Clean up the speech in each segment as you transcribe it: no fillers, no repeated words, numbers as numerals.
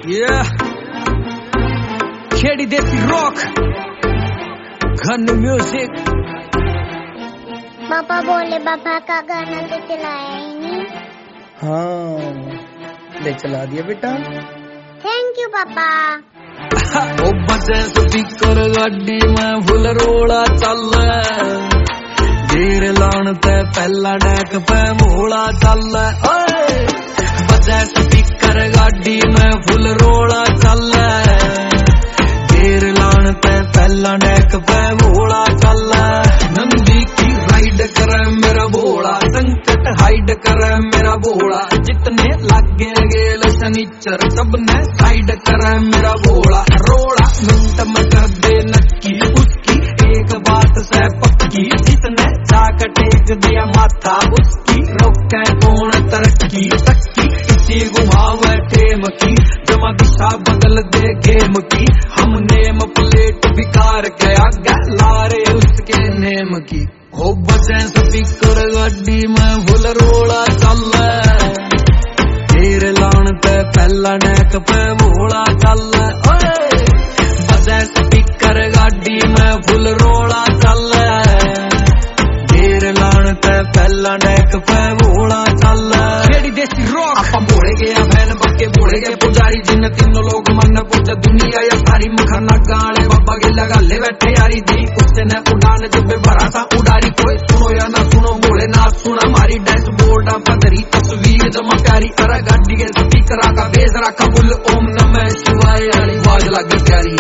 Yeah. Khedi देसी rock, घन music. पापा बोले बाबा का गाना तो चलाया ही नहीं। हाँ, ले चला दिया बेटा। थैंक यू पापा। ओ बजे स्पीकर गाड़ी में फुल रोड़ा चल, गिर लान ते पहला डैक पे मोड़ा चल। बजे स्पीकर गाड़ी में फुल रोड़ा चल, गिर लान ते पहला डैक पे मोड़ा चल। नंदी की राइड करे मेरा भोला, संकट हाइड करे मेरा भोला। जितने लागे गेल शनिचर सबने साइड करे मेरा भोला। रोड़ा मिनट में कर दे नक्की उसकी एक बात से पक्की। जिसने जाकर टेक दिया माथा उसकी रोके कौन तरक्की। तक्की इसी घुमावे टेम की, जमा दिशा बदल दे गेम की। हम नेम प्लेट बिकार गया लारे उसके नेम की। हो बजे स्पीकर गाड़ी में फुल रोड़ा चल, गिर लान ते पहला डैक पे मोड़ा चल। बजे स्पीकर गाड़ी में फुल रोड़ा चल, गिर लान ते पहला डैक पे मोड़ा चल। खेड़ी देसी रॉक। आप बोले गया बहन बक्के बोले गए पुजारी, जिन तीनों लोग मन पूछा दुनिया या सारी। मखना गाले बाबा के लगा ले बैठे यारी दी, उससे न उड़ान जब भरा सा उड़ारी। कोई सुनो या ना सुनो बोले ना सुना मारी। डैशबोर्ड पदरी तस्वीर जमा प्यारी। अरे गाड़ी के स्पीकर का बेस रखा बुल। ओम नमः शिवाय वाली आवाज लगी प्यारी।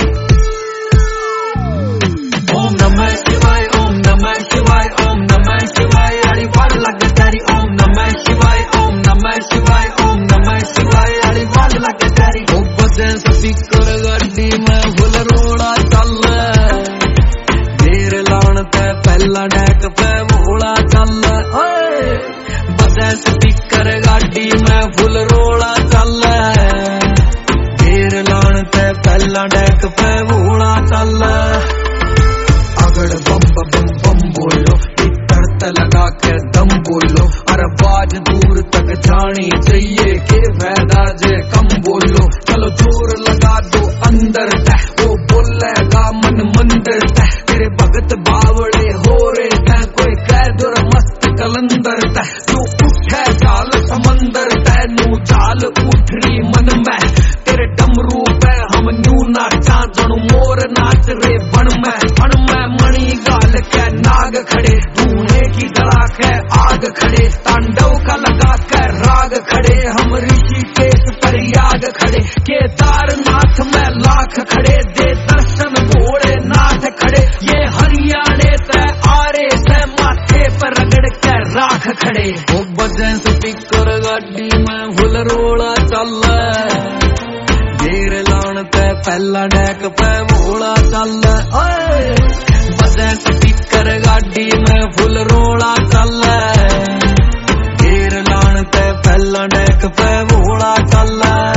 ओम नमः शिवाय, ओम नमः शिवाय, ओम नमः शिवाय वाली आवाज लगी प्यारी। ओम नमः शिवाय, ओम नमः शिवाय, ओम नमः शिवाय वाली आवाज लगी प्यारी। ओ बजे स्पीकर गाड़ी में फुल रोड़ा चल, गिर लान ते पहला डैक पे मोड़ा चल। बजे स्पीकर गाड़ी में फुल रोड़ा चल, गिर लान ते पहला डैक पे मोड़ा चल। अगड़ बम बम बम बोलो, तड़त लगा के दम बोलो। अरे बाज दूर तक जानी चाहिए के फायदा जे कम बोलो। चलो जोर लगा दो अंदर तह, वो बोलेगा मन मंदिर तह। तेरे भगत बावड़े हो रे तह, कोई कैदर मस्त कलंदर तह। तू उठे जाल समंदर तह, नू जाल उठरी मन में। तेरे डमरू पे हम न्यू नाचा जणु मोर नाच रे बन में मणि गाल के नाग खड़े। धूने की गला के आग खड़े, तांडव का लगा के राग खड़े। हम ऋषिकेश पर याग खड़े, केदारनाथ में लाख खड़े। दे दर्शन भोले नाथ खड़े, ये हरियाणे ते आरे से माथे पर रगड़ के राख खड़े। ओ बजे स्पीकर गाड़ी में फुल रोड़ा चल, गिर लान ते पहला डैक पे मोड़ा चल। बजे स्पीकर गाड़ी में फुल रोड़ा चल, गिर लान ते पहला डैक पे मोड़ा चल।